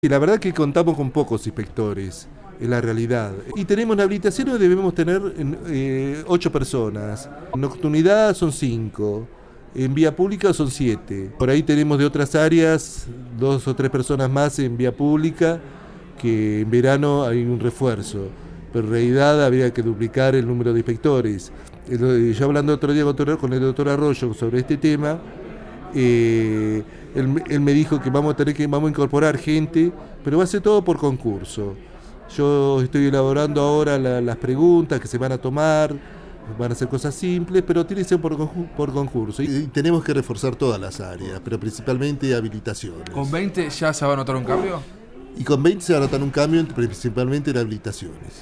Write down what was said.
Y la verdad que contamos con pocos inspectores, es la realidad. Y tenemos en habilitaciones, debemos tener 8 personas. En nocturnidad son 5, en vía pública son 7. Por ahí tenemos de otras áreas 2 o 3 personas más en vía pública, que en verano hay un refuerzo. Pero en realidad habría que duplicar el número de inspectores. Yo hablando otro día con el doctor Arroyo sobre este tema, él me dijo que vamos a incorporar gente, pero va a ser todo por concurso. Yo estoy elaborando ahora las preguntas que se van a tomar, van a ser cosas simples, pero tiene que ser por concurso. Y tenemos que reforzar todas las áreas, pero principalmente habilitaciones. ¿Con 20 ya se va a notar un cambio? Y con 20 se va a notar un cambio, principalmente en habilitaciones.